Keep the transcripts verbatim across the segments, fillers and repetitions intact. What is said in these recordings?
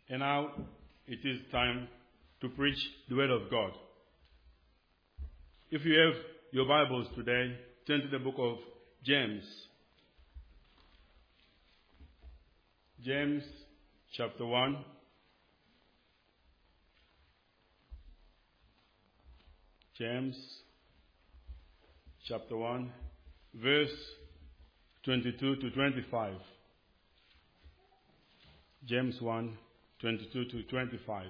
And now it is time to preach the Word of God. If you have your Bibles today, turn to the book of James. James chapter one. James chapter one, verse twenty-two to twenty-five. James one, twenty-two to twenty-five.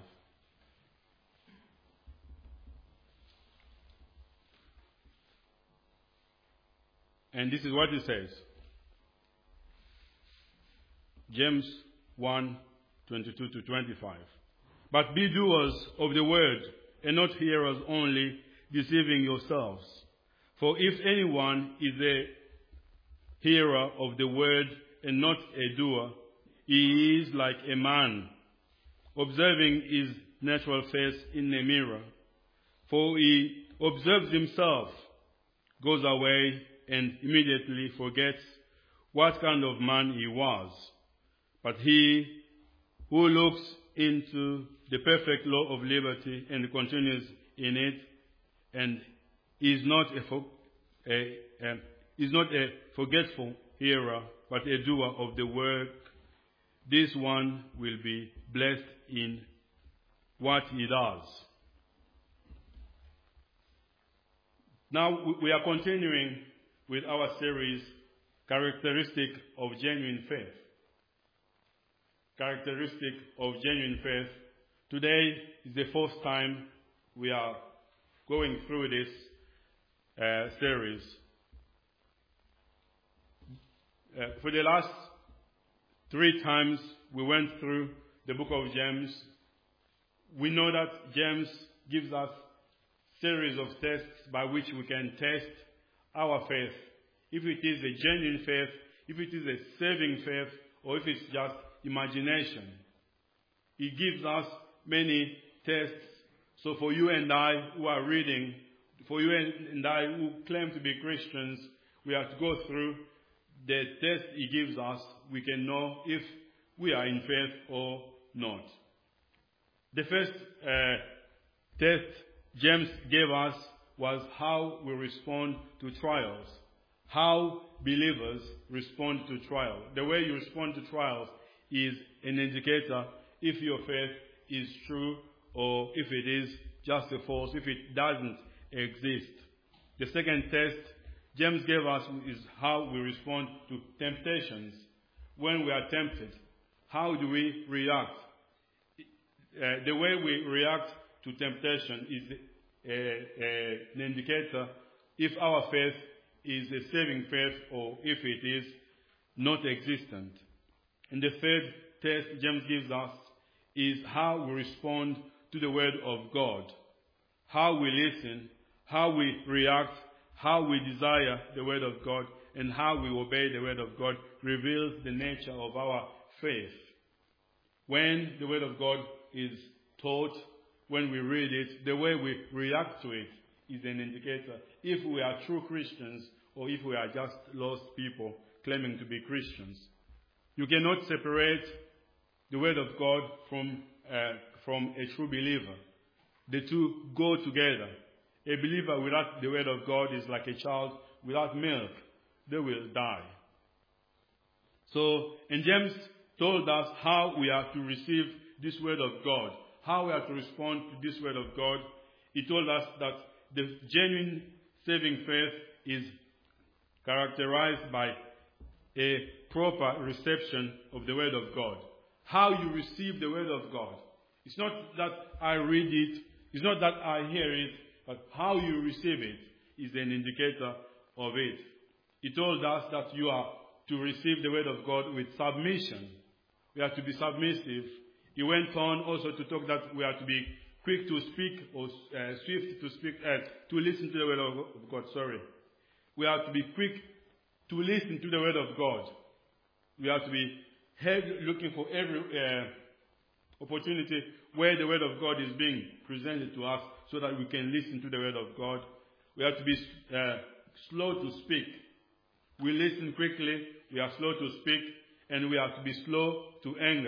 And this is what it says. James one, twenty-two to twenty-five. But be doers of the word, and not hearers only, deceiving yourselves. For if anyone is a hearer of the word and not a doer, he is like a man observing his natural face in a mirror. For he observes himself, goes away, and immediately forgets what kind of man he was. But he who looks into the perfect law of liberty and continues in it, and is not a, for, a, a is not a forgetful hearer, but a doer of the work, this one will be blessed in what he does. Now we are continuing with our series, Characteristic of Genuine Faith. Characteristic of Genuine Faith. Today is the first time we are going through this uh, series. Uh, for the last three times we went through the book of James. We know that James gives us series of tests by which we can test our faith. If it is a genuine faith, if it is a saving faith, or if it's just imagination. He gives us many tests. So for you and I who are reading, for you and I who claim to be Christians, we have to go through the test he gives us. We can know if we are in faith or not. The first uh, test James gave us was how we respond to trials. How believers respond to trials. The way you respond to trials is an indicator if your faith is true or if it is just a false, if it doesn't exist. The second test James gave us is how we respond to temptations. When we are tempted, how do we react? Uh, the way we react to temptation is a, a, an indicator if our faith is a saving faith or if it is not existent. And the third test James gives us is how we respond to the word of God. How we listen, how we react, how we desire the word of God, and how we obey the word of God reveals the nature of our faith. When the word of God is taught, when we read it, the way we react to it is an indicator if we are true Christians or if we are just lost people claiming to be Christians. You cannot separate the word of God from, uh, from a true believer. The two go together. A believer without the word of God is like a child without milk. They will die. So, and James told us how we are to receive this word of God, how we are to respond to this word of God. He told us that the genuine saving faith is characterized by a proper reception of the word of God. How you receive the word of God. It's not that I read it, it's not that I hear it, but how you receive it is an indicator of it. He told us that you are to receive the word of God with submission. We are to be submissive. He went on also to talk that we are to be quick to speak or uh, swift to speak, uh, to listen to the word of God. Sorry. We are to be quick to listen to the word of God. We have to be head looking for every uh, opportunity where the word of God is being presented to us so that we can listen to the word of God. We have to be uh, slow to speak. We listen quickly, we are slow to speak, and we have to be slow to anger.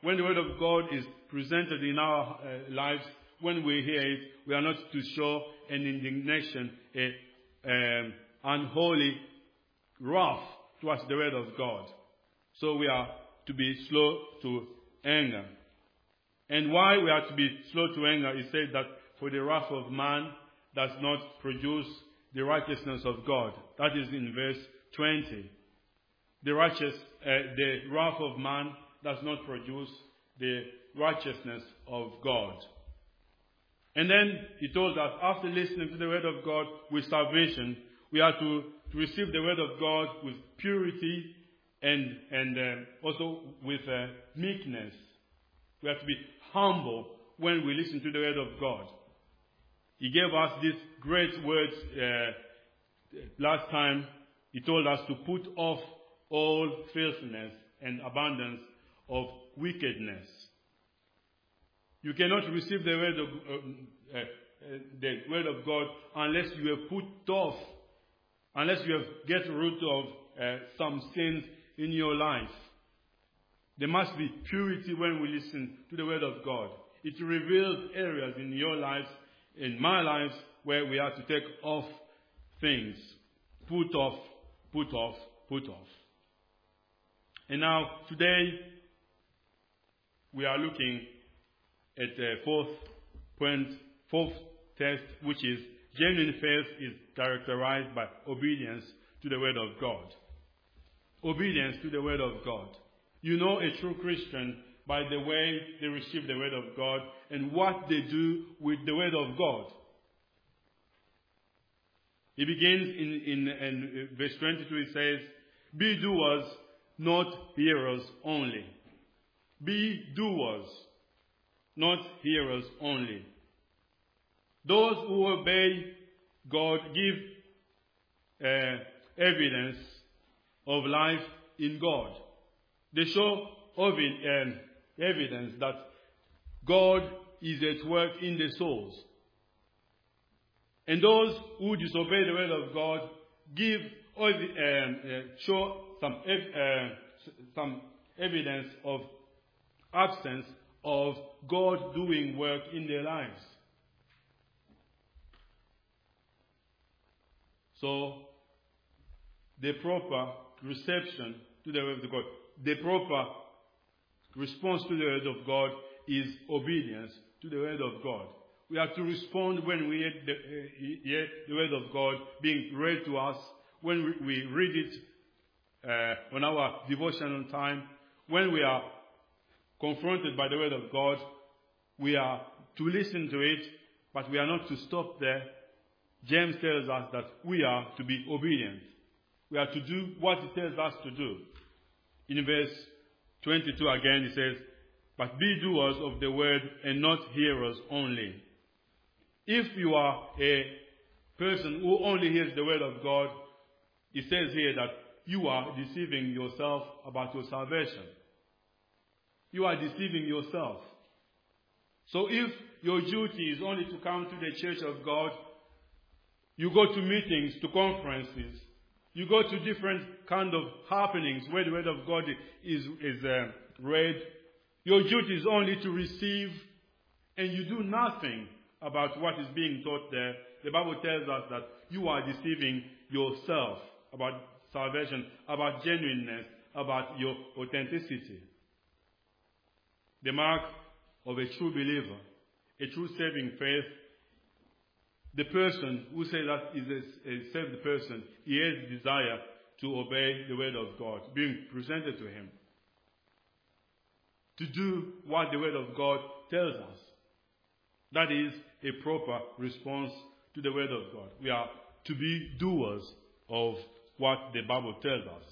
when the word of God is presented in our uh, lives, when we hear it, we are not to show an indignation, a um, unholy wrath towards the word of God. So we are to be slow to anger. And why we are to be slow to anger, it says that for the wrath of man does not produce the righteousness of God. That is in verse twenty. The righteous, uh, the wrath of man does not produce the righteousness of God. And then he told us, after listening to the word of God with salvation, we are to, to receive the word of God with purity and and uh, also with uh, meekness. We have to be humble when we listen to the word of God. He gave us these great words uh, last time. He told us to put off all filthiness and abundance of wickedness. You cannot receive the word of uh, uh, the word of God unless you have put off, unless you have get rid of uh, some sins in your life. There must be purity when we listen to the word of God. It reveals areas in your lives, in my lives, where we have to take off things. Put off, put off, put off. And now, today, we are looking at the fourth point, fourth test, which is genuine faith is characterized by obedience to the word of God. Obedience to the word of God. You know a true Christian by the way they receive the word of God and what they do with the word of God. He begins in, in, in verse twenty-two, he says, be doers, not hearers only. Be doers, not hearers only. Those who obey God give uh, evidence of life in God. They show um, evidence that God is at work in the souls. And those who disobey the word of God give um, uh, show some uh, some evidence of absence of God doing work in their lives. So, the proper reception to the word of God, the proper response to the word of God is obedience to the word of God. We have to respond when we hear the, uh, hear the word of God being read to us, when we, we read it uh, on our devotional time, when we are confronted by the word of God, we are to listen to it, but we are not to stop there. James tells us that we are to be obedient. We are to do what he tells us to do. In verse twenty-two again, he says, but be doers of the word and not hearers only. If you are a person who only hears the word of God, it says here that you are deceiving yourself about your salvation. You are deceiving yourself. So if your duty is only to come to the church of God, you go to meetings, to conferences, you go to different kind of happenings where the word of God is, is uh, read, your duty is only to receive, and you do nothing about what is being taught there. The Bible tells us that you are deceiving yourself about salvation, about genuineness, about your authenticity. The mark of a true believer, a true saving faith, the person who says that is a, a saved person, he has desire to obey the word of God, being presented to him. To do what the word of God tells us. That is a proper response to the word of God. We are to be doers of what the Bible tells us.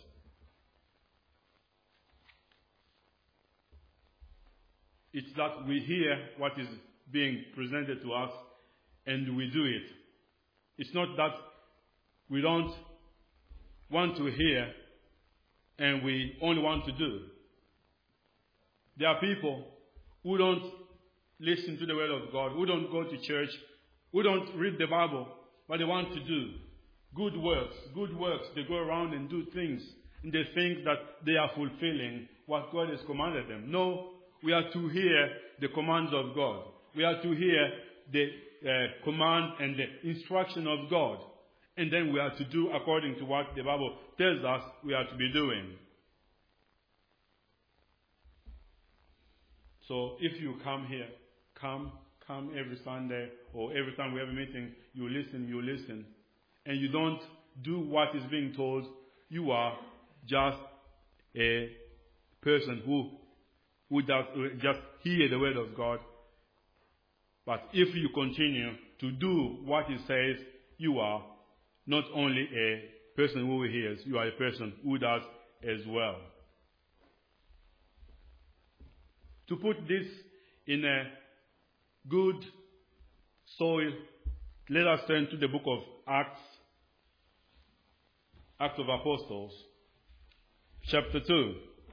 It's that we hear what is being presented to us and we do it. It's not that we don't want to hear and we only want to do. There are people who don't listen to the word of God, who don't go to church, who don't read the Bible, but they want to do good works. Good works. They go around and do things, and they think that they are fulfilling what God has commanded them. No, we are to hear the commands of God. We are to hear the uh, command and the instruction of God. And then we are to do according to what the Bible tells us we are to be doing. So if you come here, come, come every Sunday or every time we have a meeting, you listen, you listen, and you don't do what is being told, you are just a person who, who does just hear the word of God. But if you continue to do what it says, you are not only a person who hears, you are a person who does as well. To put this in a good soil, let us turn to the book of Acts, Acts of Apostles, chapter two.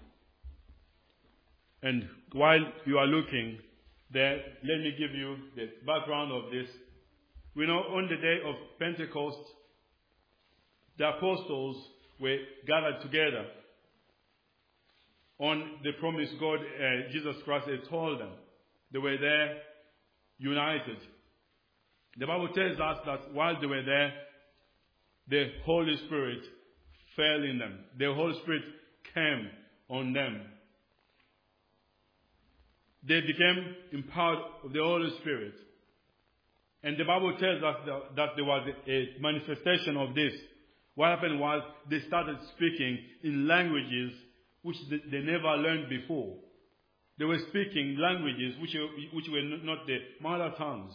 And while you are looking there, let me give you the background of this. We know on the day of Pentecost, the apostles were gathered together on the promise God, uh, Jesus Christ had told them. They were there united. The Bible tells us that while they were there, the Holy Spirit fell in them. The Holy Spirit came on them. They became empowered of the Holy Spirit. And the Bible tells us that, that there was a, a manifestation of this. What happened was they started speaking in languages which they, they never learned before. They were speaking languages which, which were not the mother tongues.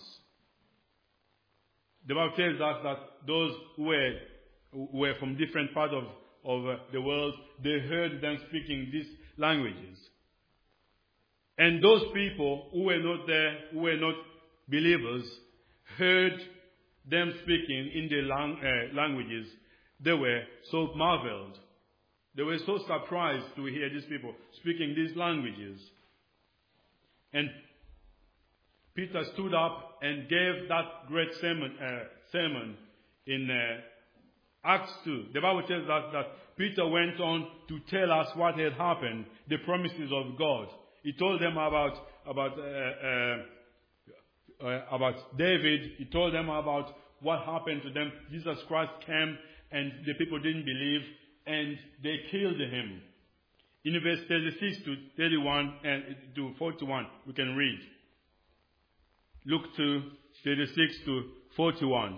The Bible tells us that those who were, who were from different parts of, of uh, the world, they heard them speaking these languages. And those people who were not there, who were not believers, heard them speaking in the lang- uh, languages. They were so marveled. They were so surprised to hear these people speaking these languages. And Peter stood up and gave that great sermon, uh, sermon in uh, Acts two. The Bible tells us that Peter went on to tell us what had happened, the promises of God. He told them about about uh, uh, uh, about David. He told them about what happened to them. Jesus Christ came and the people didn't believe and they killed him. In verse thirty-six to thirty-one and to forty-one, we can read. Luke two, thirty-six to forty-one.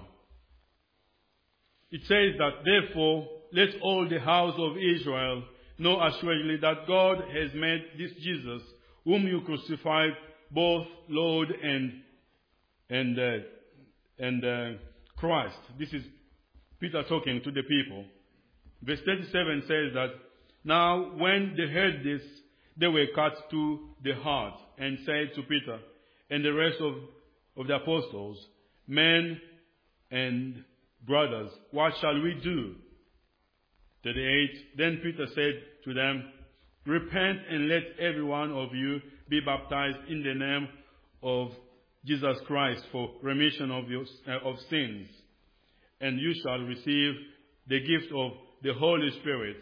It says that, therefore, let all the house of Israel know assuredly that God has made this Jesus, whom you crucified, both Lord and and uh, and uh, Christ. This is Peter talking to the people. Verse thirty-seven says that, now when they heard this, they were cut to the heart and said to Peter and the rest of, of the apostles, men and brothers, what shall we do? thirty-eight, then Peter said to them, repent and let every one of you be baptized in the name of Jesus Christ for remission of your uh, of sins, and you shall receive the gift of the Holy Spirit.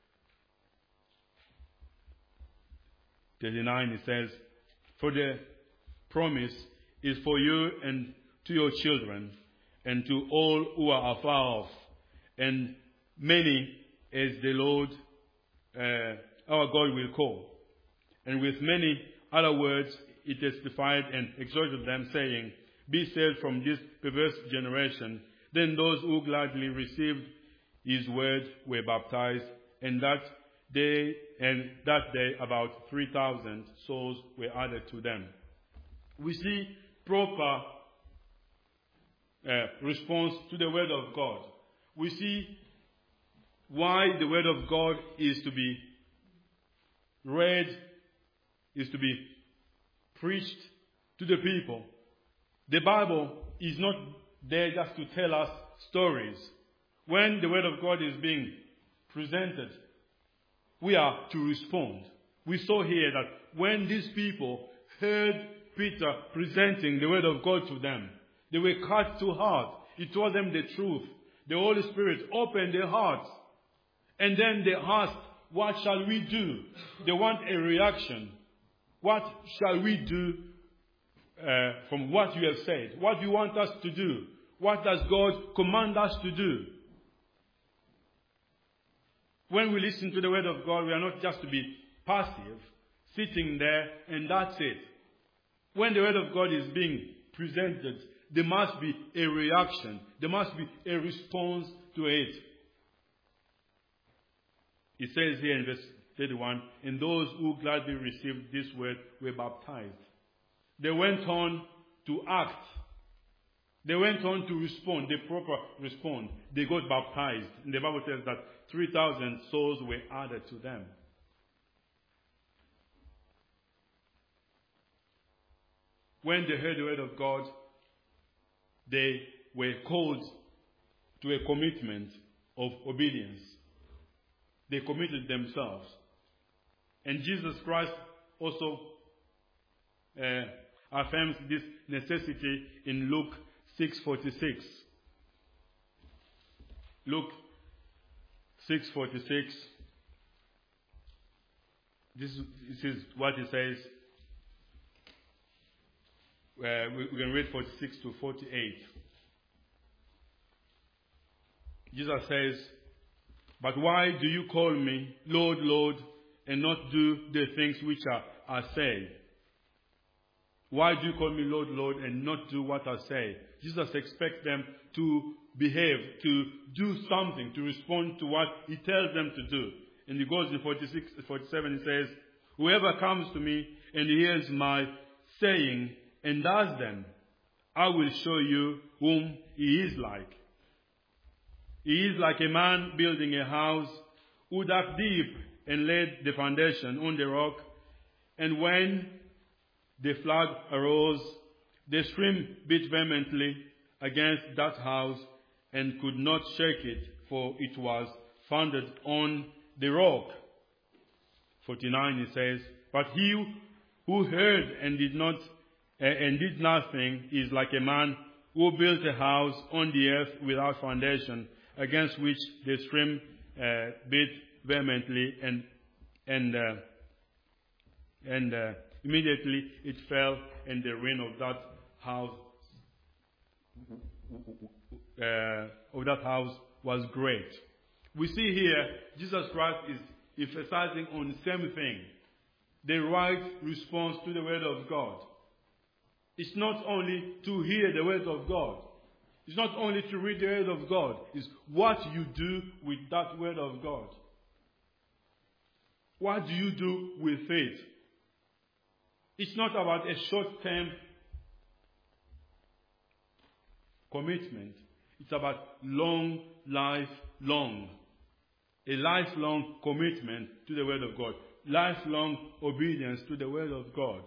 thirty-nine, it says, for the promise is for you and to your children and to all who are afar off, and many as the Lord uh, our God will call. And with many other words he testified and exhorted them, saying, be saved from this perverse generation. Then those who gladly received his word were baptized, and that day and that day about three thousand souls were added to them. We see proper uh, response to the word of God. We see why the word of God is to be read, is to be preached to the people. The Bible is not there just to tell us stories. When the word of God is being presented, we are to respond. We saw here that when these people heard Peter presenting the word of God to them, they were cut to heart. He told them the truth. The Holy Spirit opened their hearts. And then they asked, what shall we do? They want a reaction. What shall we do uh, from what you have said? What do you want us to do? What does God command us to do? When we listen to the word of God, we are not just to be passive, sitting there, and that's it. When the word of God is being presented, there must be a reaction. There must be a response to it. It says here in verse thirty-one, and those who gladly received this word were baptized. They went on to act. They went on to respond. They proper respond. They got baptized. And the Bible tells that three thousand souls were added to them. When they heard the word of God, they were called to a commitment of obedience. They committed themselves. And Jesus Christ also uh, affirms this necessity in Luke six forty-six. Luke six forty-six. This, this is what it says. Uh, we, we can read forty-six to forty-eight. Jesus says, but why do you call me Lord, Lord, and not do the things which are, are said? Why do you call me Lord, Lord, and not do what I say? Jesus expects them to behave, to do something, to respond to what he tells them to do. And he goes in forty-six, forty-seven, he says, whoever comes to me and hears my saying and does them, I will show you whom he is like. He is like a man building a house who dug deep and laid the foundation on the rock. And when the flood arose, the stream beat vehemently against that house and could not shake it, for it was founded on the rock. forty-nine, it says, but he who heard and did not uh, and did nothing is like a man who built a house on the earth without foundation, against which the stream uh, beat vehemently, and and uh, and uh, immediately it fell, and the ruin of that house uh, of that house was great. We see here Jesus Christ is emphasizing on the same thing, the right response to the word of God. It's not only to hear the word of God. It's not only to read the word of God. It's what you do with that word of God. What do you do with it? It's not about a short-term commitment. It's about long, lifelong. A lifelong commitment to the word of God. Lifelong obedience to the word of God.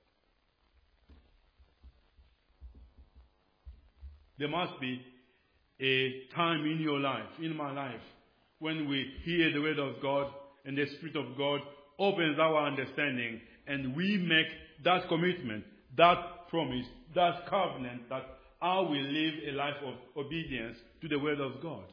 There must be a time in your life, in my life, when we hear the word of God and the Spirit of God opens our understanding and we make that commitment, that promise, that covenant that I will live a life of obedience to the word of God.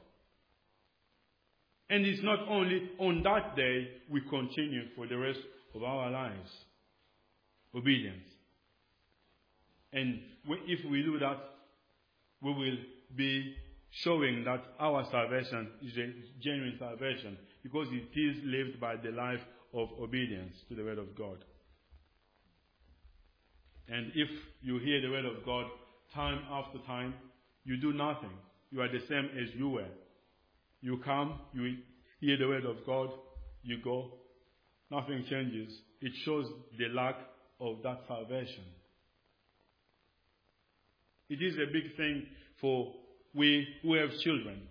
And it's not only on that day we continue for the rest of our lives. Obedience. And if we do that, we will be showing that our salvation is a genuine salvation, because it is lived by the life of obedience to the word of God. And if you hear the word of God time after time, you do nothing. You are the same as you were. You come, you hear the word of God, you go. Nothing changes. It shows the lack of that salvation. It is a big thing for we who have children.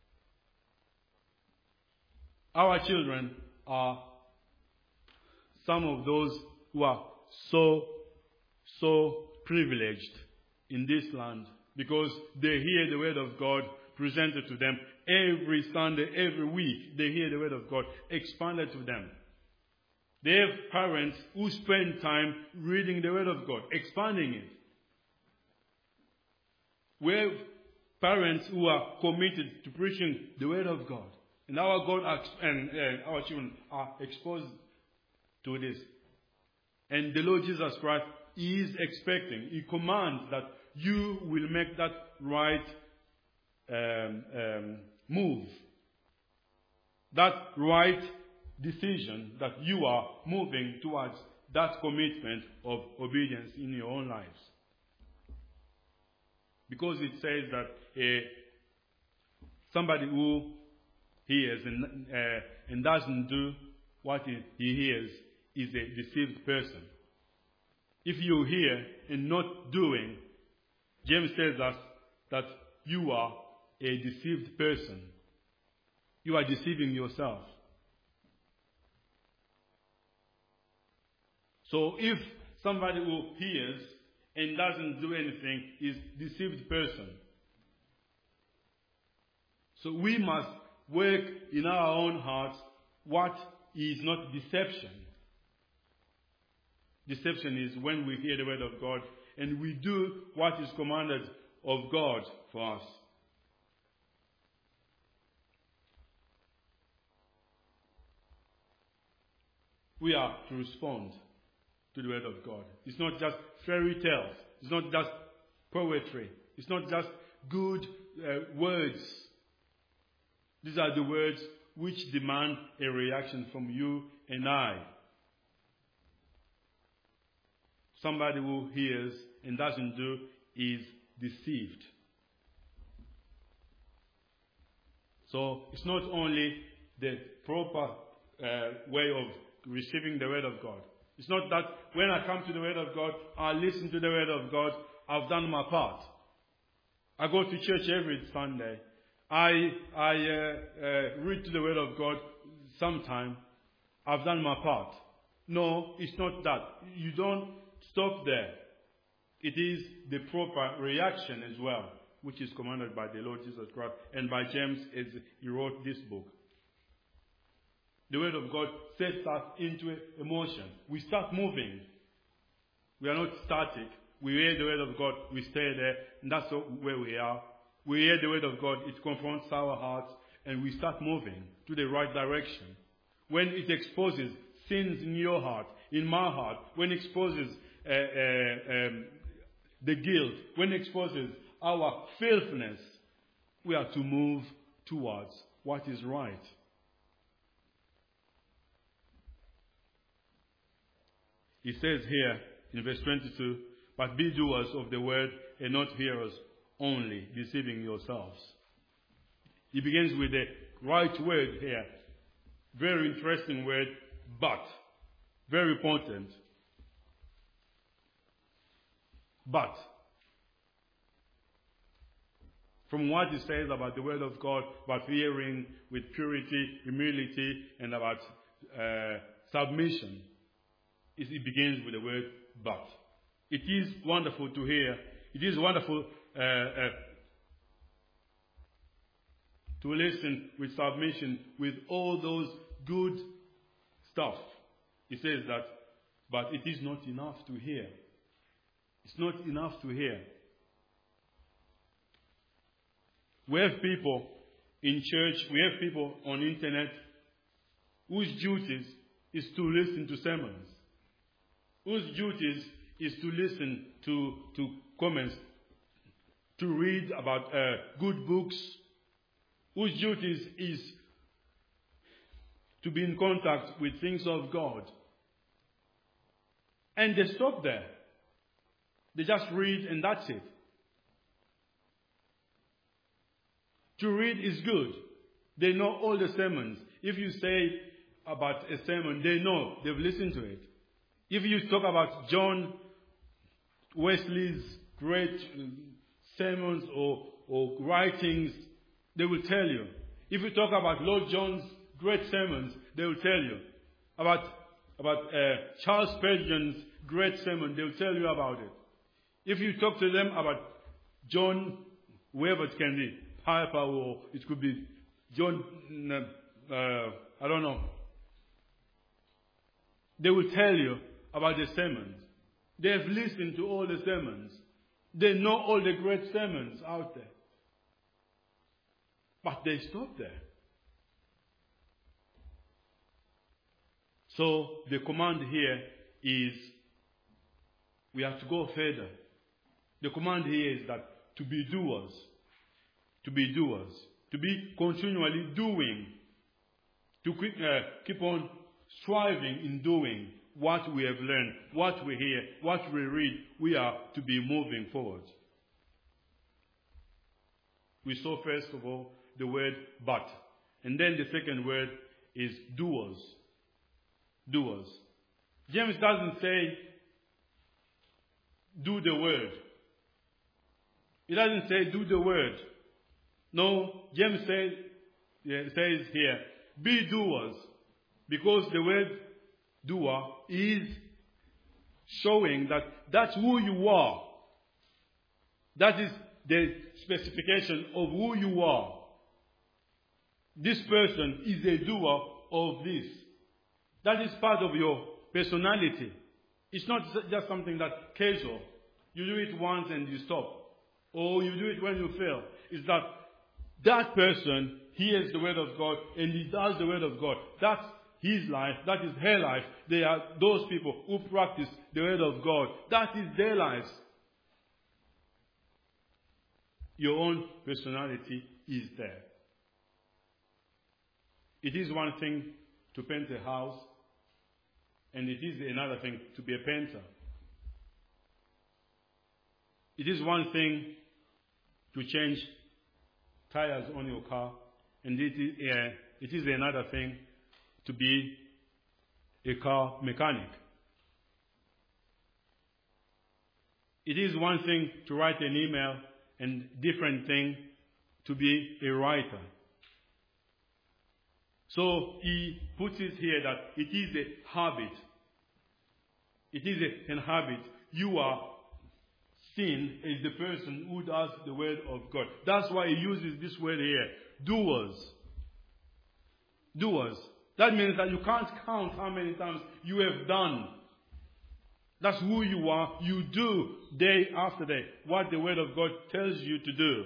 Our children are some of those who are so, so privileged in this land, because they hear the word of God presented to them every Sunday, every week. They hear the word of God expanded to them. They have parents who spend time reading the word of God, expanding it. We have parents who are committed to preaching the word of God. And our God and uh, our children are exposed to this. And the Lord Jesus Christ is expecting, He commands that you will make that right um, um, move. That right decision that you are moving towards that commitment of obedience in your own lives. Because it says that uh, somebody who hears and, uh, and doesn't do what he, he hears is a deceived person. If you hear and not doing, James tells us that you are a deceived person. You are deceiving yourself. So if somebody who hears and doesn't do anything is a deceived person. So we must work in our own hearts what is not deception. Deception is when we hear the word of God and we do what is commanded of God for us. We are to respond to the word of God. It's not just fairy tales. It's not just poetry. It's not just good uh, words. These are the words which demand a reaction from you and I. Somebody who hears and doesn't do is deceived. So it's not only the proper uh, way of receiving the word of God. It's not that when I come to the word of God, I listen to the word of God, I've done my part. I go to church every Sunday. I I uh, uh, read to the word of God sometime. I've done my part. No, it's not that. You don't stop there. It is the proper reaction as well, which is commanded by the Lord Jesus Christ and by James as he wrote this book. The word of God sets us into emotion. We start moving. We are not static. We hear the word of God, we stay there, and that's where we are. We hear the word of God, it confronts our hearts, and we start moving to the right direction. When it exposes sins in your heart, in my heart, when it exposes uh, uh, um, the guilt, when it exposes our filthiness, we are to move towards what is right. He says here in verse twenty-two, but be doers of the word and not hearers only, deceiving yourselves. He begins with the right word here. Very interesting word, but. Very important. But. From what he says about the word of God, about hearing with purity, humility, and about uh, submission, it begins with the word but. It is wonderful to hear. It is wonderful uh, uh, to listen with submission, with all those good stuff. He says that, but it is not enough to hear. It's not enough to hear. We have people in church, we have people on internet whose duties is to listen to sermons. Whose duties is to listen to, to comments, to read about uh, good books, whose duties is to be in contact with things of God. And they stop there. They just read and that's it. To read is good. They know all the sermons. If you say about a sermon, they know, they've listened to it. If you talk about John Wesley's great sermons or, or writings, they will tell you. If you talk about Lord John's great sermons, they will tell you. About, about uh, Charles Spurgeon's great sermon, they will tell you about it. If you talk to them about John, whoever it can be, Piper, or it could be John, uh, I don't know. They will tell you about the sermons. They have listened to all the sermons. They know all the great sermons out there. But they stop there. So the command here is We have to go further. The command here is that to be doers. To be doers. To be continually doing. To keep, uh, keep on striving in doing what we have learned, what we hear, what we read. We are to be moving forward. We saw first of all the word but. And then the second word is doers. Doers. James doesn't say do the word. He doesn't say do the word. No, James says, yeah, says here, be doers. Because the word doer is showing that that's who you are. That is the specification of who you are. This person is a doer of this. That is part of your personality. It's not just something that casual. You do it once and you stop. Or you do it when you fail. It's that that person hears the word of God and he does the word of God. That's his life. That is her life. They are those people who practice the word of God. That is their lives. Your own personality is there. It is one thing to paint a house, and it is another thing to be a painter. It is one thing to change tires on your car, and it is, uh, it is another thing to be a car mechanic. It is one thing to write an email, and different thing to be a writer. So he puts it here that it is a habit. It is a, an habit. You are seen as the person who does the word of God. That's why he uses this word here. Doers. Doers. That means that you can't count how many times you have done. That's who you are. You do day after day what the word of God tells you to do.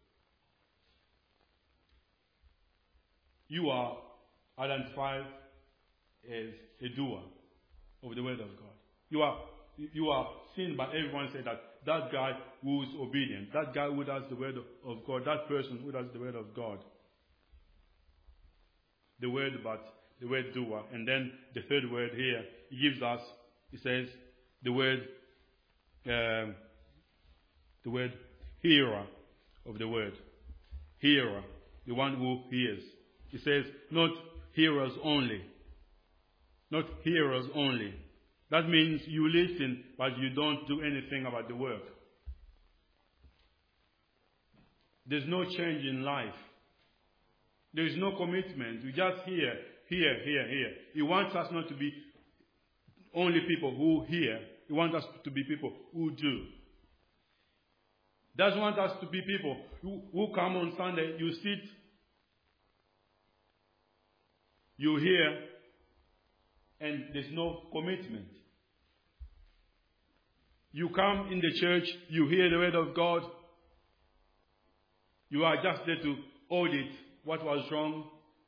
You are identified as a doer of the word of God. You are you are seen by everyone say that that guy who is obedient, that guy who does the word of God, that person who does the word of God. The word but, the word doer. And then the third word here, he gives us, he says, the word, um, the word hearer of the word. Hearer, the one who hears. He says, not hearers only. Not hearers only. That means you listen, but you don't do anything about the work. There's no change in life. There is no commitment. We just hear, hear, hear, hear. He wants us not to be only people who hear. He wants us to be people who do. He doesn't want us to be people who, who come on Sunday, you sit, you hear, and there's no commitment. You come in the church, you hear the word of God, you are just there to audit what was wrong,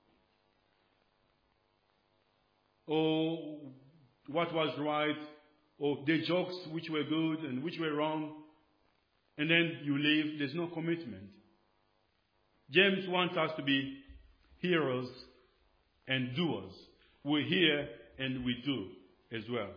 or what was right, or the jokes which were good and which were wrong, and then you leave. There's no commitment. James wants us to be hearers and doers. We hear and we do as well.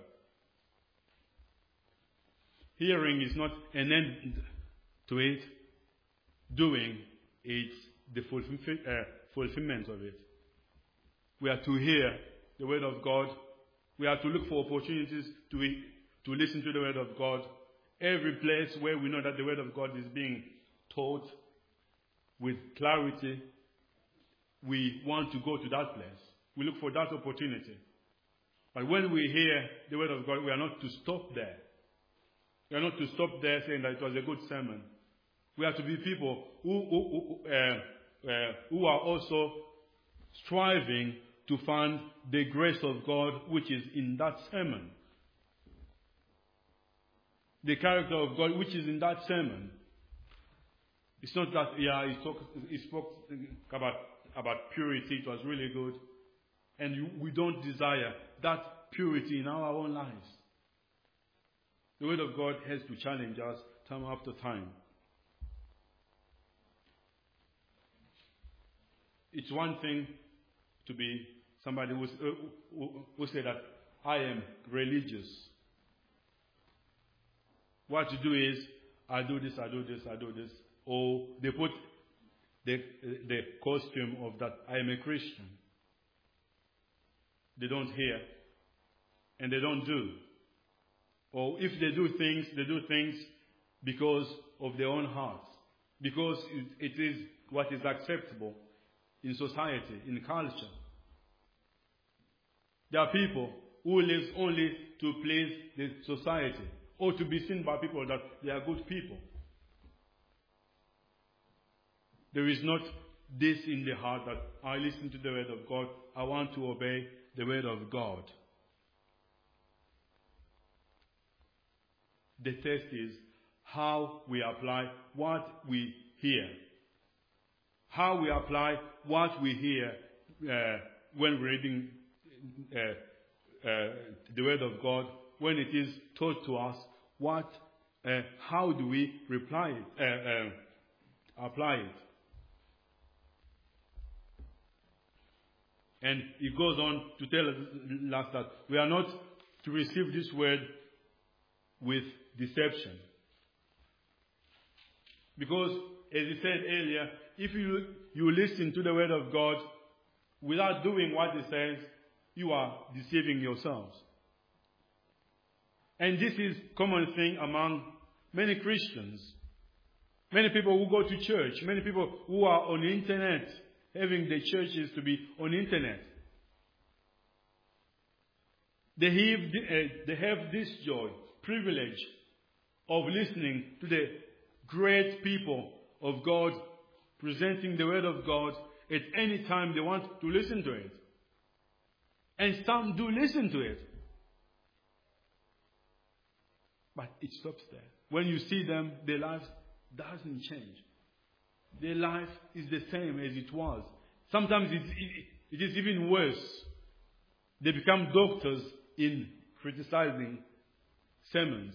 Hearing is not an end to it. Doing is the fulfillment of it. We are to hear the word of God. We are to look for opportunities to, to listen to the word of God. Every place where we know that the word of God is being taught with clarity, we want to go to that place. We look for that opportunity. But when we hear the word of God, we are not to stop there. We are not to stop there saying that it was a good sermon. We are to be people who, who, who, uh, uh, who are also striving to find the grace of God which is in that sermon. The character of God which is in that sermon. It's not that, yeah, he, talk, he spoke about, about purity. It was really good. And you, we don't desire that purity in our own lives. The Word of God has to challenge us time after time. It's one thing to be somebody who, who, who say that I am religious. What you do is, I do this, I do this, I do this. Or they put the, the costume of that I am a Christian. They don't hear and they don't do. Or if they do things, they do things because of their own hearts. Because it, it is what is acceptable in society, in culture. There are people who live only to please the society or to be seen by people that they are good people. There is not this in the heart that I listen to the word of God. I want to obey the word of God. The test is how we apply what we hear. How we apply what we hear uh, when reading uh, uh, the word of God, when it is taught to us, what, uh, how do we reply it, uh, uh, apply it? And it goes on to tell us that we are not to receive this word with deception. Because, as he said earlier, if you, you listen to the word of God without doing what he says, you are deceiving yourselves. And this is a common thing among many Christians. Many people who go to church, many people who are on the internet, having the churches to be on the internet. They have, uh, they have this joy, privilege of listening to the great people of God presenting the word of God at any time they want to listen to it. And some do listen to it. But it stops there. When you see them, their life doesn't change. Their life is the same as it was. Sometimes it, it, it is even worse. They become doctors in criticizing sermons.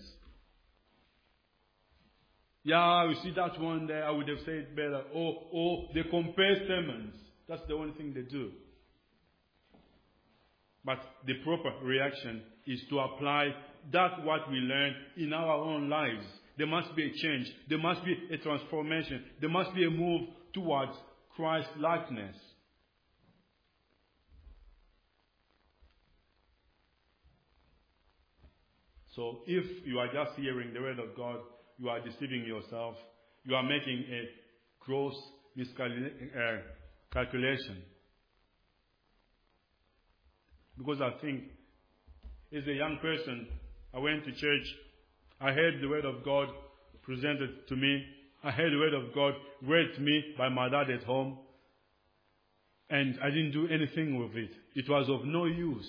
Yeah, we see that one there, I would have said better. Or, or they compare sermons. That's the only thing they do. But the proper reaction is to apply that what we learn in our own lives. There must be a change. There must be a transformation. There must be a move towards Christ likeness. So if you are just hearing the word of God, you are deceiving yourself. You are making a gross miscalculation. Because I think, as a young person, I went to church. I heard the word of God presented to me. I heard the word of God read to me by my dad at home. And I didn't do anything with it. It was of no use.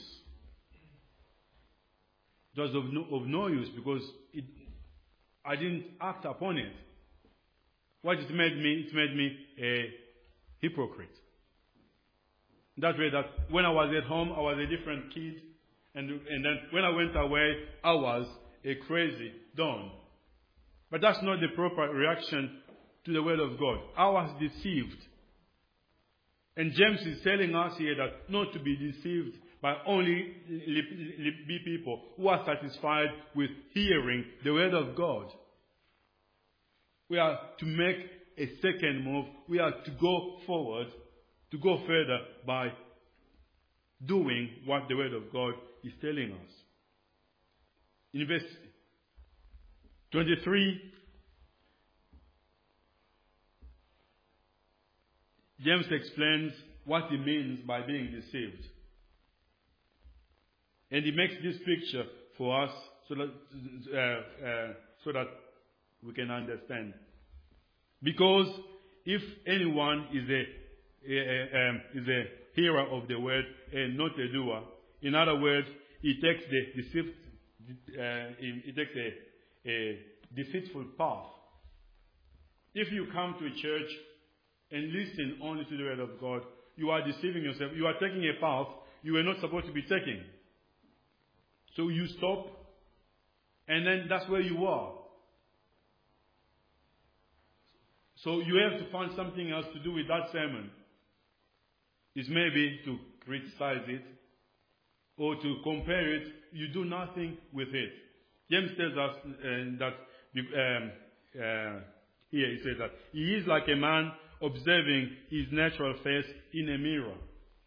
It was of no, of no use because it, I didn't act upon it. What it made me, it made me a hypocrite. That way that when I was at home, I was a different kid. And, and then when I went away, I was a crazy don. But that's not the proper reaction to the word of God. I was deceived. And James is telling us here that not to be deceived by only be people who are satisfied with hearing the word of God. We are to make a second move. We are to go forward, to go further by doing what the word of God is telling us. In verse twenty-three, James explains what he means by being deceived. And he makes this picture for us so that, uh, uh, so that we can understand. Because if anyone is a, a, a, um, is a hearer of the word and not a doer, in other words, he takes the deceived, uh, he, he takes a, a deceitful path. If you come to a church and listen only to the word of God, you are deceiving yourself. You are taking a path you were not supposed to be taking. So you stop And then that's where you are. So you have to find something else to do with that sermon. It's maybe to criticize it or to compare it. You do nothing with it. James tells us uh, that um, uh, here he says that he is like a man observing his natural face in a mirror.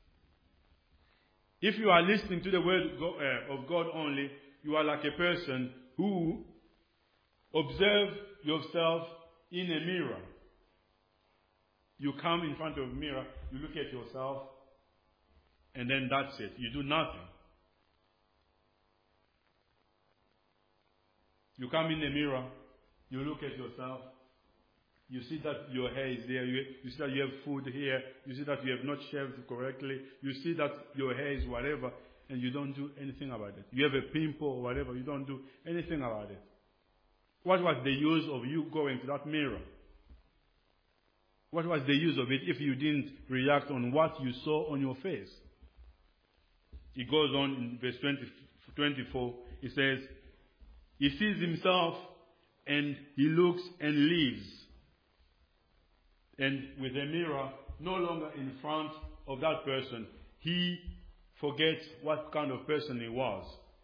If you are listening to the word of God only, you are like a person who observes yourself in a mirror. You come in front of a mirror, you look at yourself, and then that's it. You do nothing. You come in the mirror, you look at yourself, you see that your hair is there, you, you see that you have food here, you see that you have not shaved correctly, you see that your hair is whatever, and you don't do anything about it. You have a pimple or whatever, you don't do anything about it. What was the use of you going to that mirror? What was the use of it if you didn't react on what you saw on your face? He goes on in verse twenty, twenty-four, he says, he sees himself and he looks and leaves. And with a mirror no longer in front of that person, he forgets what kind of person he was.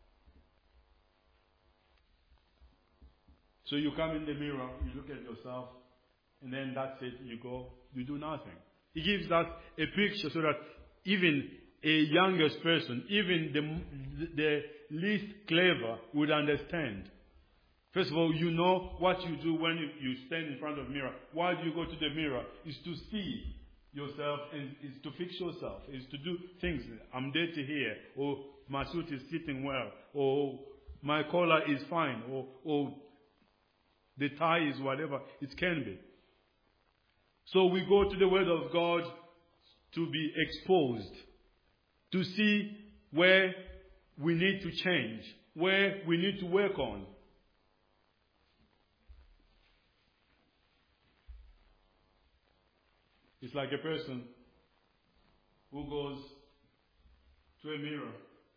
So you come in the mirror, you look at yourself, and then that's it, you go, you do nothing. He gives us a picture so that even a youngest person, even the, the least clever would understand. First of all, you know what you do when you, you stand in front of a mirror. Why do you go to the mirror? Is to see yourself and is to fix yourself. Is to do things. I'm dirty here, or my suit is sitting well, or my collar is fine, or, or the tie is whatever it can be. So we go to the Word of God to be exposed, to see where we need to change, where we need to work on. It's like a person who goes to a mirror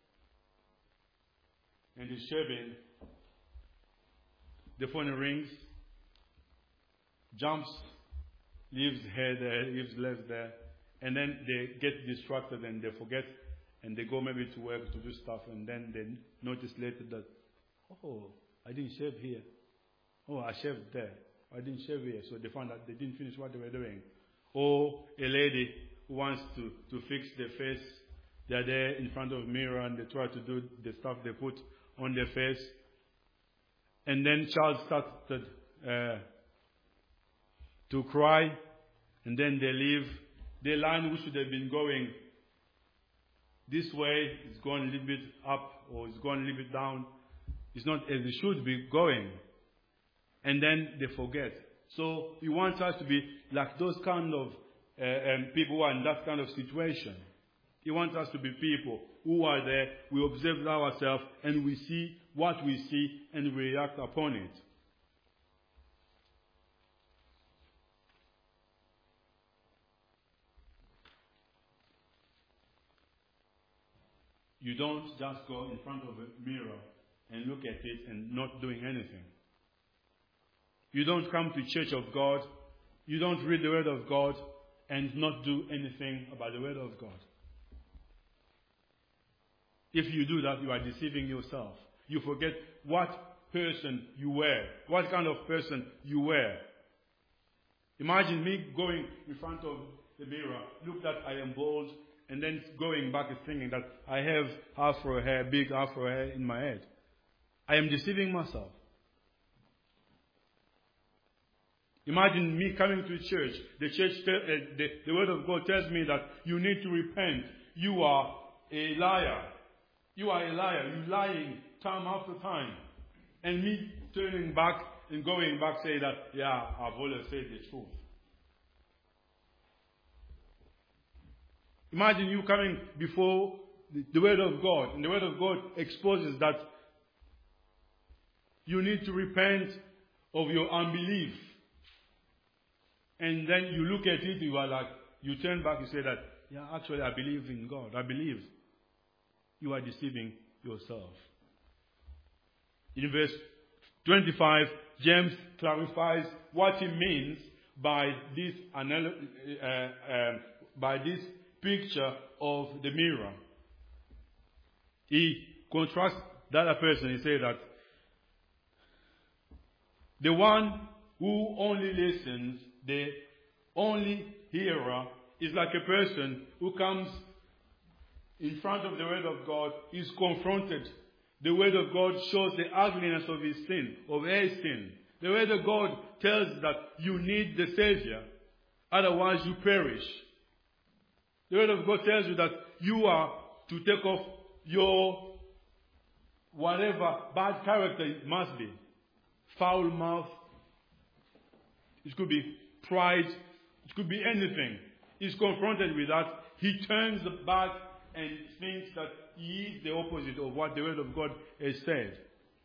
and is shaving. The phone rings, jumps, leaves hair there, leaves legs there, and then they get distracted and they forget, and they go maybe to work to do stuff, and then they notice later that, oh, I didn't shave here. Oh, I shaved there. I didn't shave here. So they found that they didn't finish what they were doing. Or a lady who wants to, to fix their face. They are there in front of a mirror and they try to do the stuff they put on their face. And then child started uh, to cry, and then they leave. The line which should have been going this way is going a little bit up, or it's going a little bit down. It's not as it should be going. And then they forget. So he wants us to be like those kind of uh, um, people who are in that kind of situation. He wants us to be people who are there, we observe ourselves, and we see what we see, and we react upon it. You don't just go in front of a mirror and look at it and not doing anything. You don't come to church of God, you don't read the Word of God, and not do anything about the Word of God. If you do that, you are deceiving yourself. You forget what person you were, what kind of person you were. Imagine me going in front of the mirror, look that I am bald, and then going back and thinking that I have afro hair, big afro hair in my head. I am deceiving myself. Imagine me coming to church. The church, uh, the, the Word of God tells me that you need to repent. You are a liar. You are a liar. You're lying time after time. And me turning back and going back say that, yeah, I've always said the truth. Imagine you coming before the, the Word of God. And the Word of God exposes that you need to repent of your unbelief. And then you look at it, you are like, you turn back, you say that, yeah, actually I believe in God. I believe. You are deceiving yourself. In verse twenty-five, James clarifies what he means by this anal- uh, uh, by this picture of the mirror. He contrasts the other person. He says that the one who only listens, the only hearer, is like a person who comes in front of the Word of God, is confronted. The Word of God shows the ugliness of his sin, of her sin. The Word of God tells that you need the Savior, otherwise you perish. The Word of God tells you that you are to take off your whatever bad character it must be. Foul mouth. It could be pride. It could be anything. He's confronted with that. He turns back and thinks that he is the opposite of what the Word of God has said.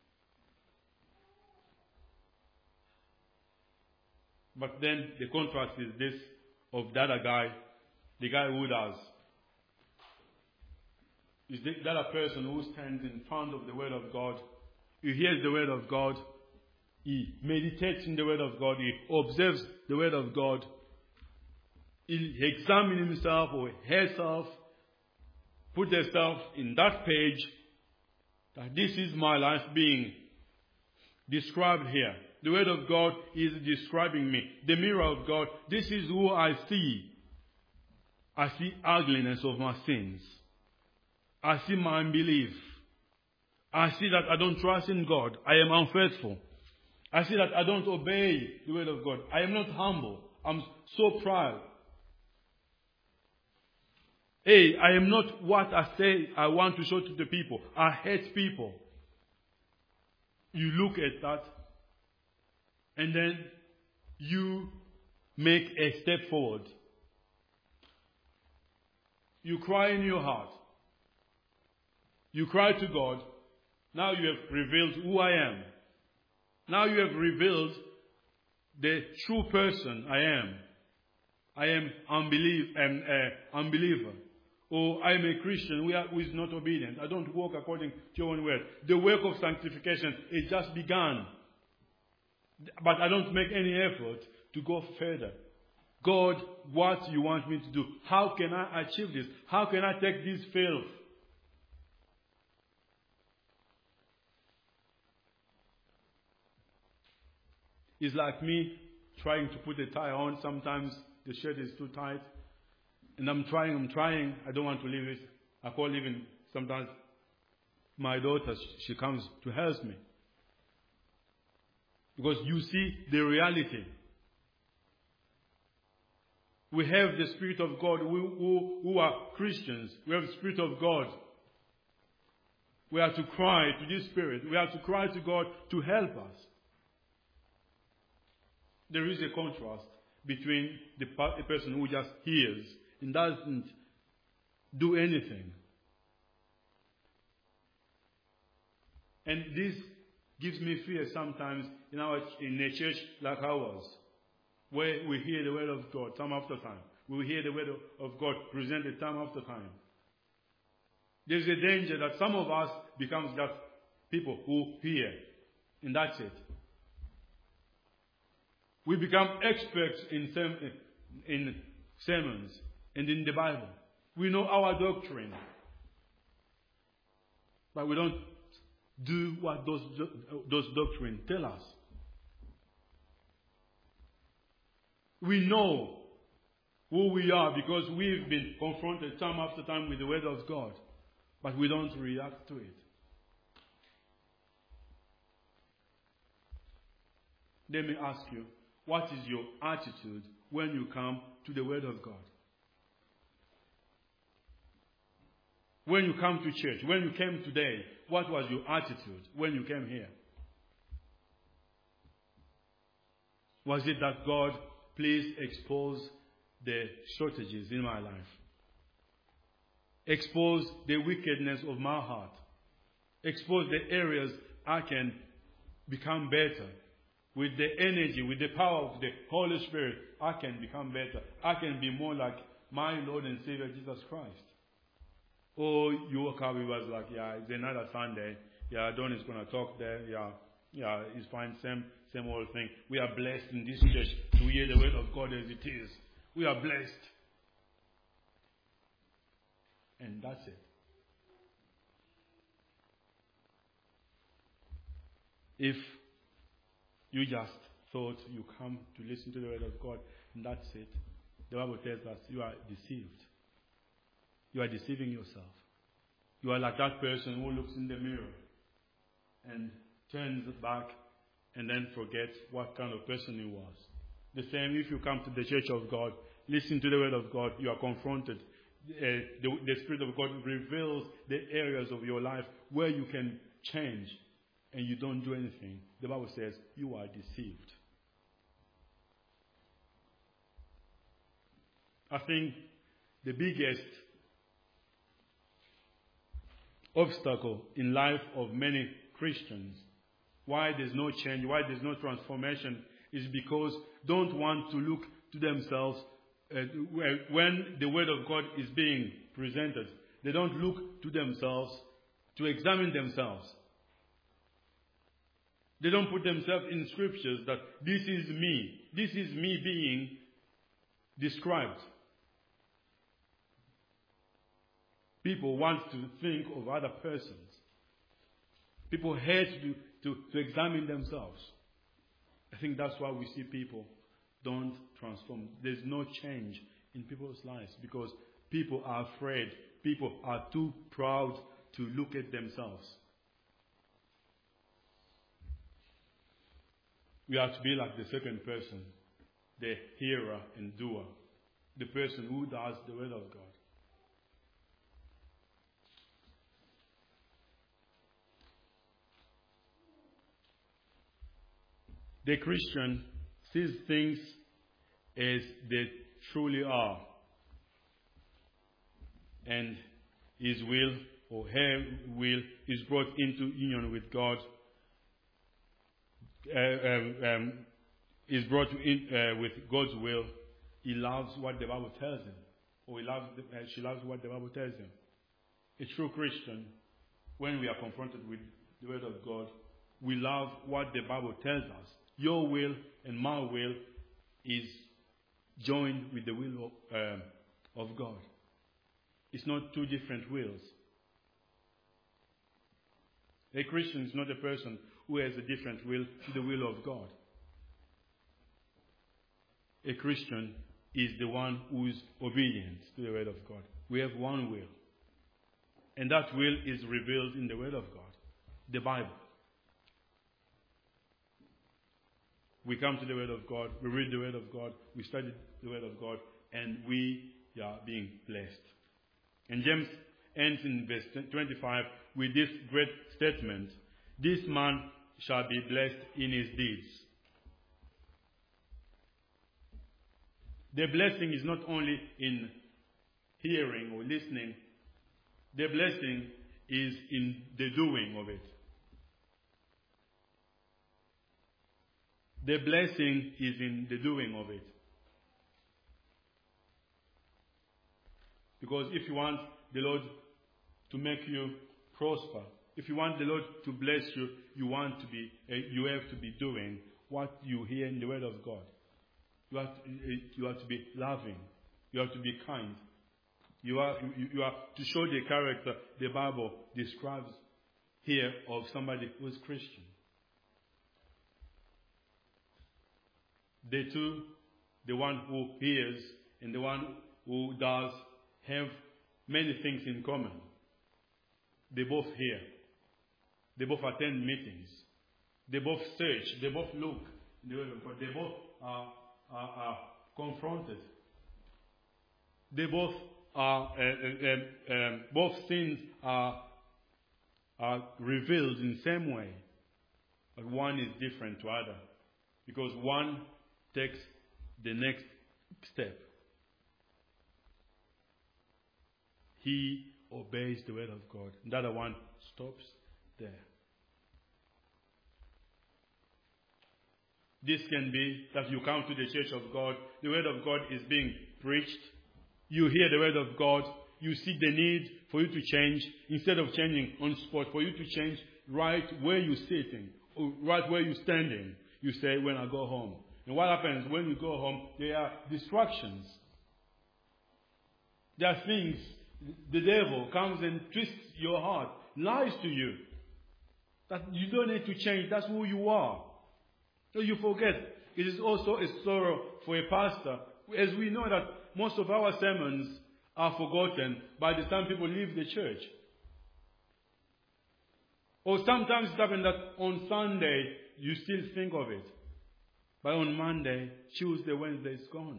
But then the contrast is this of the other guy, the guy who does. Is the other person who stands in front of the Word of God. He hears the Word of God. He meditates in the Word of God. He observes the Word of God. He examines himself or herself. Put herself in that page. That this is my life being described here. The Word of God is describing me. The mirror of God. This is who I see. I see ugliness of my sins. I see my unbelief. I see that I don't trust in God. I am unfaithful. I see that I don't obey the Word of God. I am not humble. I'm so proud. Hey, I am not what I say I want to show to the people. I hate people. You look at that, and then you make a step forward. You cry in your heart. You cry to God. Now you have revealed who I am. Now you have revealed the true person I am. I am unbelief, an uh, unbeliever. Or I am a Christian who, are, who is not obedient. I don't walk according to your own word. The work of sanctification is just begun. But I don't make any effort to go further. God, what you want me to do? How can I achieve this? How can I take this filth? It's like me trying to put a tie on. Sometimes the shirt is too tight. And I'm trying, I'm trying. I don't want to leave it. I call even sometimes my daughter, she comes to help me. Because you see the reality. We have the Spirit of God who, who, who are Christians. We have the Spirit of God. We are to cry to this Spirit. We are to cry to God to help us. There is a contrast between the person who just hears and doesn't do anything. And this gives me fear sometimes in our in a church like ours, where we hear the Word of God time after time. We hear the Word of God presented time after time. There's a danger that some of us becomes just people who hear, and that's it. We become experts in, sem- in sermons and in the Bible. We know our doctrine. But we don't do what those, those doctrines tell us. We know who we are because we've been confronted time after time with the Word of God. But we don't react to it. Let me ask you, what is your attitude when you come to the Word of God? When you come to church, when you came today, what was your attitude when you came here? Was it that God, please expose the shortages in my life? Expose the wickedness of my heart. Expose the areas I can become better. With the energy, with the power of the Holy Spirit, I can become better. I can be more like my Lord and Savior Jesus Christ. Or you woke up, it was like, yeah, it's another Sunday. Yeah, Don is going to talk there. Yeah, yeah, it's fine. Same, same old thing. We are blessed in this church to hear the word of God as it is. We are blessed. And that's it. If you just thought you come to listen to the word of God and that's it, the Bible tells us you are deceived. You are deceiving yourself. You are like that person who looks in the mirror and turns back and then forgets what kind of person he was. The same if you come to the church of God, listen to the word of God, you are confronted. Uh, the, the Spirit of God reveals the areas of your life where you can change and you don't do anything. The Bible says you are deceived. I think the biggest obstacle in life of many Christians, why there's no change, why there's no transformation, is because don't want to look to themselves uh, when the word of God is being presented. They don't look to themselves to examine themselves. They don't put themselves in scriptures that this is me. This is me being described. People want to think of other persons. People hate to, to, to examine themselves. I think that's why we see people don't transform. There's no change in people's lives because people are afraid. People are too proud to look at themselves. We are to be like the second person, the hearer and doer, the person who does the word of God. The Christian sees things as they truly are, and his will or her will is brought into union with God. Uh, um, um, is brought in uh, with God's will. He loves what the Bible tells him, or he loves the, uh, she loves what the Bible tells him. A true Christian, when we are confronted with the word of God, we love what the Bible tells us. Your will and my will is joined with the will of, um, of God. It's not two different wills. A Christian is not a person who has a different will to the will of God. A Christian is the one who is obedient to the word of God. We have one will. And that will is revealed in the word of God, the Bible. We come to the word of God, we read the word of God, we study the word of God, and we are being blessed. And James ends in verse twenty-five with this great statement: this man shall be blessed in his deeds. The blessing is not only in hearing or listening. The blessing is in the doing of it. The blessing is in the doing of it. Because if you want the Lord to make you prosper, if you want the Lord to bless you, you want to be, uh, you have to be doing what you hear in the Word of God. You have to, uh, you have to be loving. You have to be kind. You are, you, you are to show the character the Bible describes here of somebody who is Christian. The two, the one who hears and the one who does, have many things in common. They both hear. They both attend meetings. They both search. They both look. They both are, are, are confronted. They both are, uh, uh, um, both sins are, are revealed in the same way. But one is different to other. Because one takes the next step. He obeys the word of God. The other one stops there. This can be that you come to the church of God, the word of God is being preached, you hear the word of God, you see the need for you to change. Instead of changing on spot, for you to change, right where you're sitting, or right where you're standing. You say, when I go home. And what happens when you go home? There are distractions. There are things. The devil comes and twists your heart, lies to you. That you don't need to change. That's who you are. So you forget. It is also a sorrow for a pastor. As we know that most of our sermons are forgotten by the time people leave the church. Or sometimes it happens that on Sunday you still think of it. But on Monday, Tuesday, Wednesday, it's gone.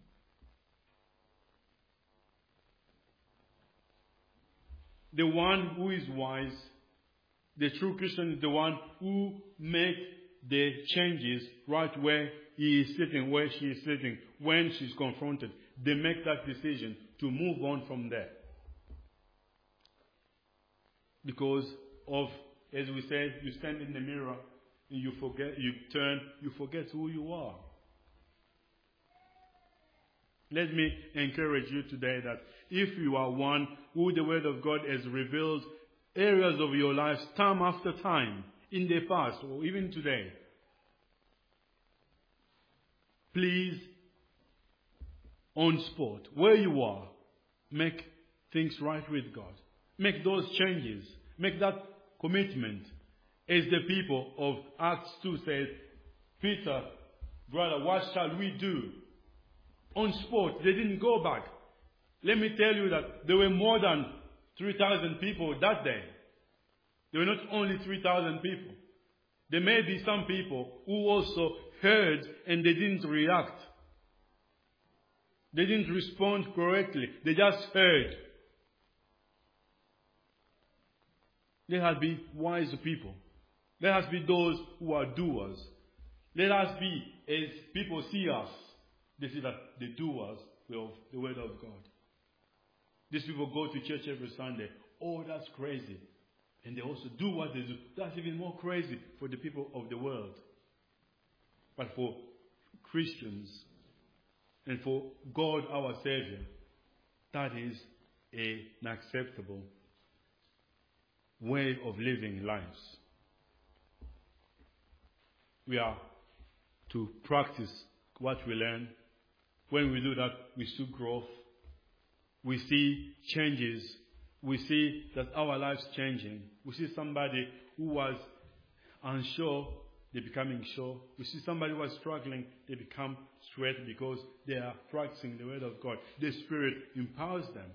The one who is wise, the true Christian, is the one who makes the changes right where he is sitting, where she is sitting, when she's confronted. They make that decision to move on from there. Because of, as we said, you stand in the mirror and you forget, you turn, you forget who you are. Let me encourage you today that if you are one who the Word of God has revealed areas of your life time after time, in the past or even today, please, on spot, where you are, make things right with God. Make those changes. Make that commitment. As the people of Acts two said, Peter, brother, what shall we do? On spot, they didn't go back. Let me tell you that there were more than three thousand people that day. There were not only three thousand people. There may be some people who also heard and they didn't react. They didn't respond correctly. They just heard. Let us be wise people. Let us be those who are doers. Let us be, as people see us, they see that the doers of the Word of God. These people go to church every Sunday. Oh, that's crazy. And they also do what they do. That's even more crazy for the people of the world. But for Christians and for God our Savior, that is a, an acceptable way of living lives. We are to practice what we learn. When we do that, we see growth. We see changes. We see that our lives changing. We see somebody who was unsure, they becoming sure. We see somebody who was struggling, they become straight because they are practicing the Word of God. The Spirit empowers them.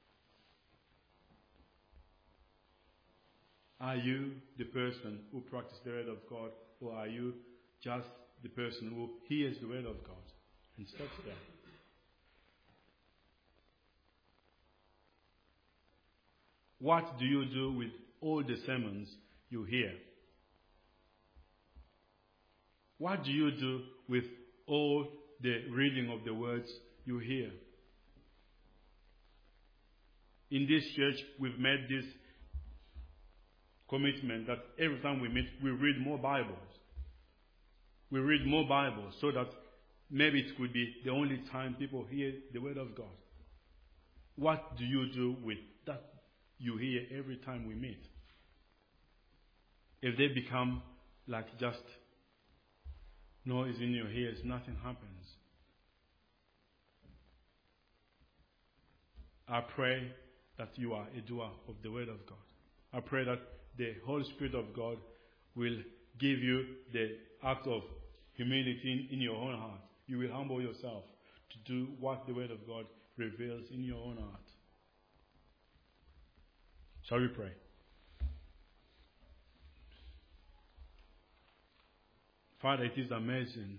Are you the person who practices the Word of God, or are you just the person who hears the Word of God and stops there? What do you do with all the sermons you hear? What do you do with all the reading of the words you hear? In this church, we've made this commitment that every time we meet, we read more Bibles. We read more Bibles so that maybe it could be the only time people hear the Word of God. What do you do with that you hear every time we meet? If they become like just noise in your ears, nothing happens. I pray that you are a doer of the Word of God. I pray that the Holy Spirit of God will give you the act of humility in, in your own heart. You will humble yourself to do what the Word of God reveals in your own heart. Shall we pray? Father, it is amazing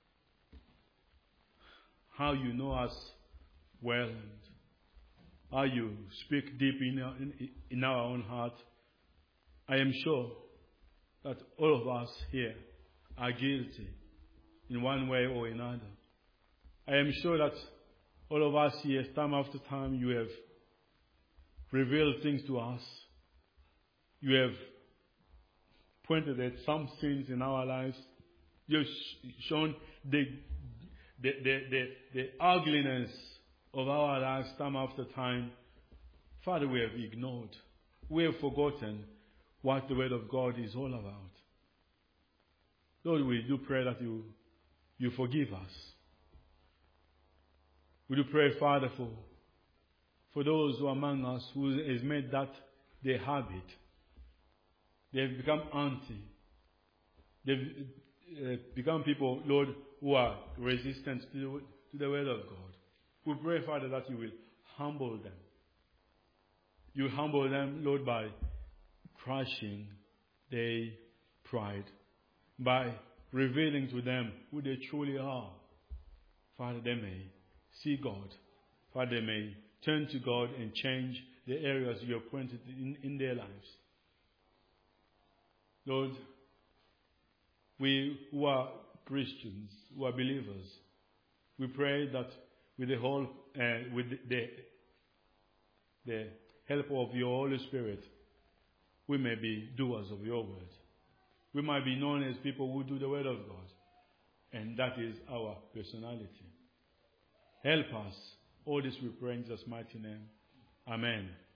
how you know us well and how you speak deep in our, in, in our own heart. I am sure that all of us here are guilty in one way or another. I am sure that all of us here, time after time, you have revealed things to us. You have pointed at some sins in our lives. You have shown the, the, the, the, the ugliness of our lives time after time. Father, we have ignored. We have forgotten. what the Word of God is all about. Lord, we do pray that you, you forgive us. We do pray, Father, for, for those who are among us who has made that their habit. They've become anti. They've uh, become people, Lord, who are resistant to the, to the Word of God. We pray, Father, that you will humble them. You humble them, Lord, by crushing their pride, by revealing to them who they truly are. Father, they may see God. Father, they may turn to God and change the areas you have pointed in, in their lives. Lord, we who are Christians, who are believers, we pray that with the whole, uh, with the, the help of your Holy Spirit, we may be doers of your word. We might be known as people who do the word of God. And that is our personality. Help us. All this we pray in Jesus' mighty name. Amen.